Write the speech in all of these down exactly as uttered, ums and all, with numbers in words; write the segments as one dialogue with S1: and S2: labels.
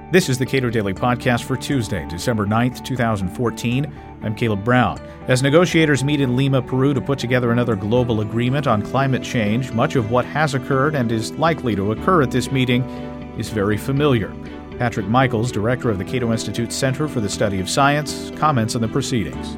S1: This is the Cato Daily Podcast for Tuesday, December ninth, twenty fourteen. I'm Caleb Brown. As negotiators meet in Lima, Peru to put together another global agreement on climate change, much of what has occurred and is likely to occur at this meeting is very familiar. Patrick Michaels, director of the Cato Institute Center for the Study of Science, comments on the proceedings.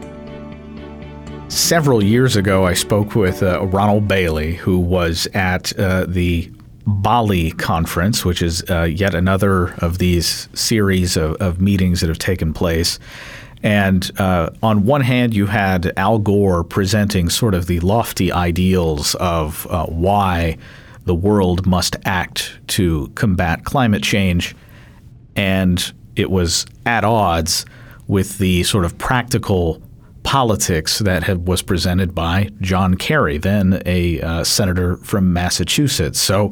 S1: Several years ago, I spoke with uh, Ronald Bailey, who was at uh, the Bali Conference, which is uh, yet another of these series of, of meetings that have taken place. And uh, on one hand, you had Al Gore presenting sort of the lofty ideals of uh, why the world must act to combat climate change. And it was at odds with the sort of practical politics that had, was presented by John Kerry, then a uh, senator from Massachusetts. So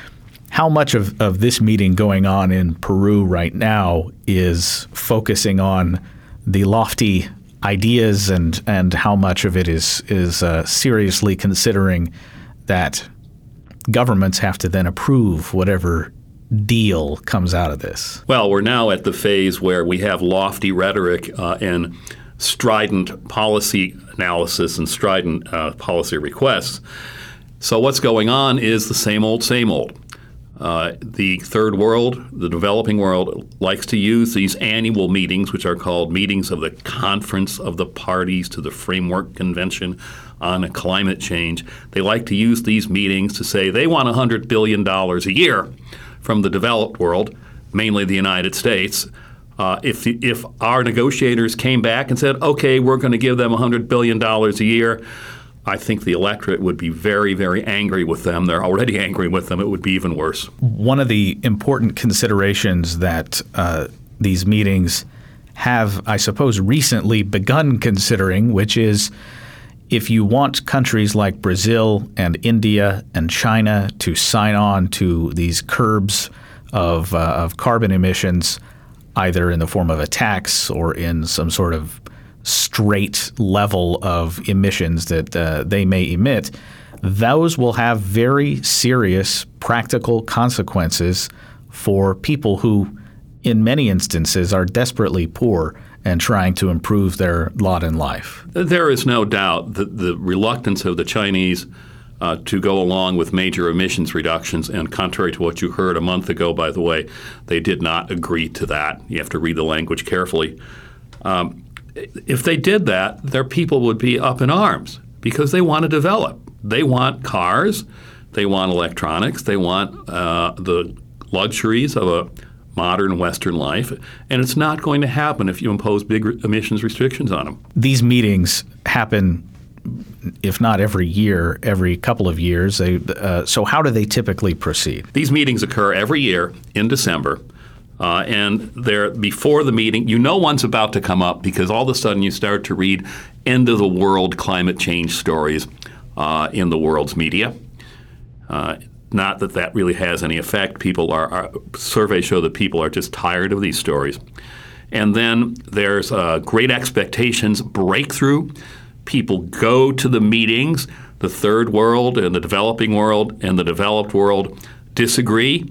S1: how much of, of this meeting going on in Peru right now is focusing on the lofty ideas and, and how much of it is, is uh, seriously considering that governments have to then approve whatever deal comes out of this?
S2: Well, we're now at the phase where we have lofty rhetoric uh, and strident policy analysis and strident uh, policy requests. So what's going on is the same old, same old. Uh, the third world, the developing world, likes to use these annual meetings, which are called meetings of the Conference of the Parties to the Framework Convention on Climate Change. They like to use these meetings to say they want one hundred billion dollars a year from the developed world, mainly the United States. Uh, if if our negotiators came back and said, okay, we're going to give them one hundred billion dollars a year, I think the electorate would be very, very angry with them. They're already angry with them. It would be even worse.
S1: One of the important considerations that uh, these meetings have, I suppose, recently begun considering, which is if you want countries like Brazil and India and China to sign on to these curbs of, uh, of carbon emissions, either in the form of a tax or in some sort of straight level of emissions that uh, they may emit, those will have very serious practical consequences for people who, in many instances, are desperately poor and trying to improve their lot in life.
S2: There is no doubt that the reluctance of the Chinese Uh, to go along with major emissions reductions, and contrary to what you heard a month ago, by the way, they did not agree to that. You have to read the language carefully. Um, if they did that, their people would be up in arms because they want to develop. They want cars, they want electronics, they want uh, the luxuries of a modern Western life, and it's not going to happen if you impose big re- emissions restrictions on them.
S1: These meetings happen, if not every year, every couple of years. They, uh, so how do they typically proceed?
S2: These meetings occur every year in December, uh, and they're before the meeting. You know one's about to come up because all of a sudden you start to read end-of-the-world climate change stories uh, in the world's media. Uh, not that that really has any effect. People are, are surveys show that people are just tired of these stories. And then there's uh, great expectations breakthrough. People go to the meetings. The third world and the developing world and the developed world disagree.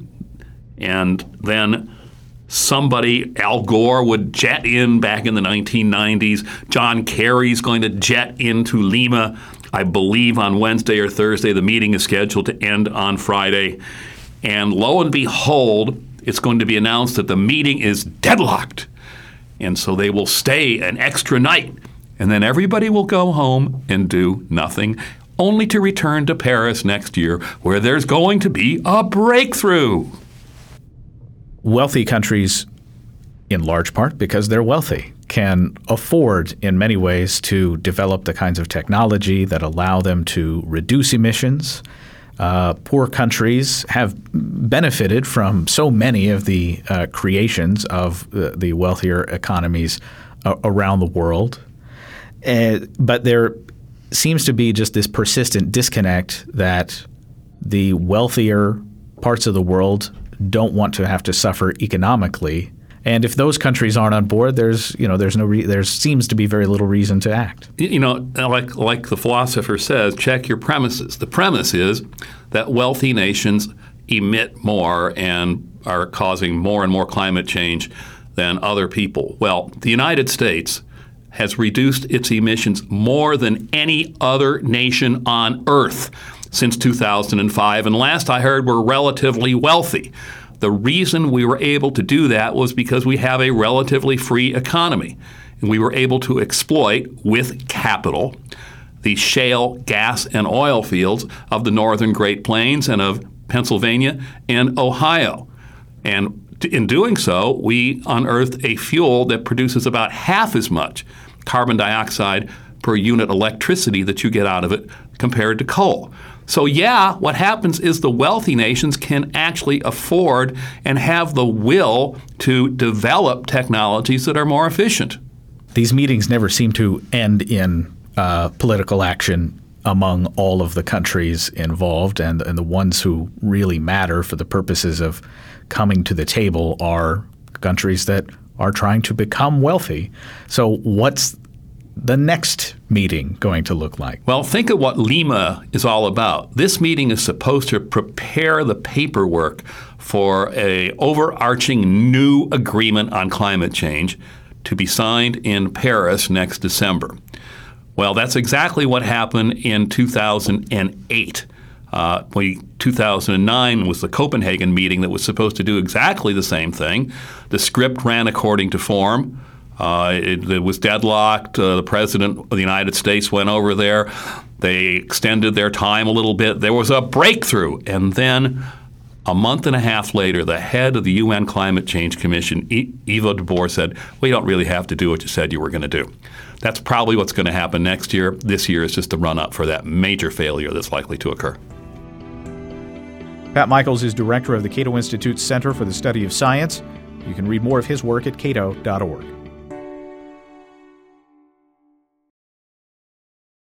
S2: And then somebody, Al Gore, would jet in back in the nineteen nineties. John Kerry's going to jet into Lima, I believe, on Wednesday or Thursday. The meeting is scheduled to end on Friday. And lo and behold, it's going to be announced that the meeting is deadlocked. And so they will stay an extra night. And then everybody will go home and do nothing, only to return to Paris next year, where there's going to be a breakthrough.
S1: Wealthy countries, in large part because they're wealthy, can afford in many ways to develop the kinds of technology that allow them to reduce emissions. Uh, poor countries have benefited from so many of the uh, creations of uh, the wealthier economies uh, around the world. Uh, but there seems to be just this persistent disconnect that the wealthier parts of the world don't want to have to suffer economically. And if those countries aren't on board, there's you know there's no re- there seems to be very little reason to act.
S2: You know, like like the philosopher says, check your premises. The premise is that wealthy nations emit more and are causing more and more climate change than other people. Well, the United States has reduced its emissions more than any other nation on Earth since two thousand five, and last I heard we're relatively wealthy. The reason we were able to do that was because we have a relatively free economy, and we were able to exploit, with capital, the shale gas and oil fields of the northern Great Plains and of Pennsylvania and Ohio. And in doing so, we unearthed a fuel that produces about half as much carbon dioxide per unit electricity that you get out of it compared to coal. So yeah, what happens is the wealthy nations can actually afford and have the will to develop technologies that are more efficient.
S1: These meetings never seem to end in uh, political action among all of the countries involved, and, and the ones who really matter for the purposes of coming to the table are countries that are trying to become wealthy. So what's the next meeting going to look like?
S2: Well, think of what Lima is all about. This meeting is supposed to prepare the paperwork for a overarching new agreement on climate change to be signed in Paris next December. Well, that's exactly what happened in two thousand eight. Uh, we, two thousand nine was the Copenhagen meeting that was supposed to do exactly the same thing. The script ran according to form. Uh, it, it was deadlocked. Uh, the President of the United States went over there. They extended their time a little bit. There was a breakthrough. And then a month and a half later, the head of the U N Climate Change Commission, e- Eva de Boer, said, well, you don't really have to do what you said you were going to do. That's probably what's going to happen next year. This year is just the run-up for that major failure that's likely to occur.
S3: Pat Michaels is director of the Cato Institute's Center for the Study of Science. You can read more of his work at cato dot org.